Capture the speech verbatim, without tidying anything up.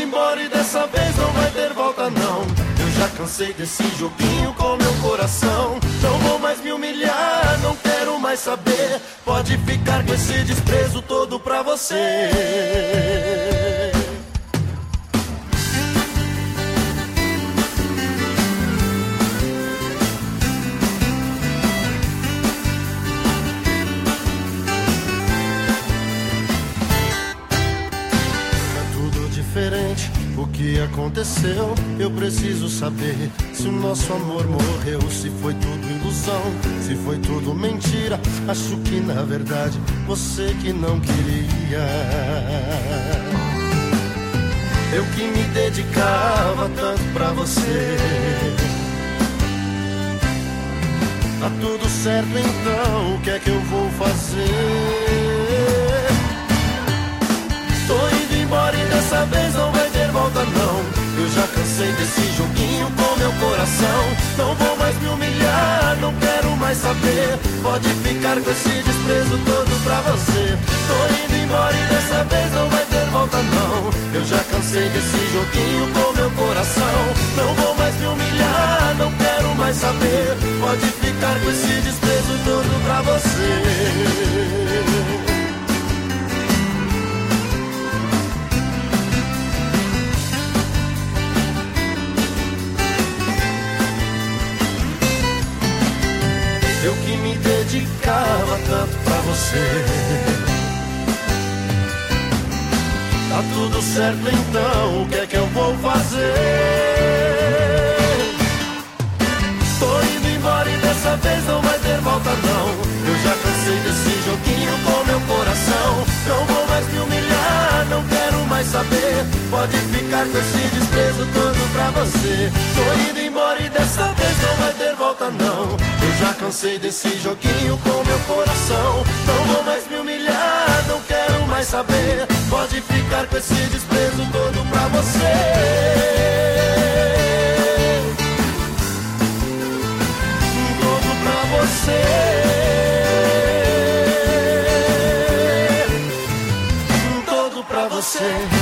embora e dessa vez não vai ter volta não. Eu já cansei desse joguinho com meu coração. Não vou mais me humilhar, não quero mais saber. Pode ficar com esse desprezo todo pra você. O que aconteceu? Eu preciso saber. Se o nosso amor morreu, se foi tudo ilusão, se foi tudo mentira. Acho que na verdade você que não queria. Eu que me dedicava tanto pra você. Tá tudo certo então, o que é que eu vou fazer? Tô indo embora e dessa vez não vai ter volta não. Eu já cansei desse joguinho com meu coração. Não vou mais me humilhar, não quero mais saber. Pode ficar com esse desprezo todo pra você. Tô indo embora e dessa vez não vai ter volta não. Eu já cansei desse joguinho com meu coração. Não vou mais me humilhar, não quero mais saber. Pode ficar com esse desprezo todo pra você. Eu que me dedicava tanto pra você. Tá tudo certo então, o que é que eu vou fazer? Tô indo embora e dessa vez não vai ter volta não. Eu já cansei desse joguinho com meu coração. Não vou mais me humilhar, não quero mais saber. Pode ficar com esse desprezo todo pra você. Tô indo embora e dessa vez não vai ter volta não. Eu já cansei desse joguinho com meu coração. Não vou mais me humilhar, não quero mais saber. Pode ficar com esse desprezo todo pra você. Todo pra você. Todo pra você.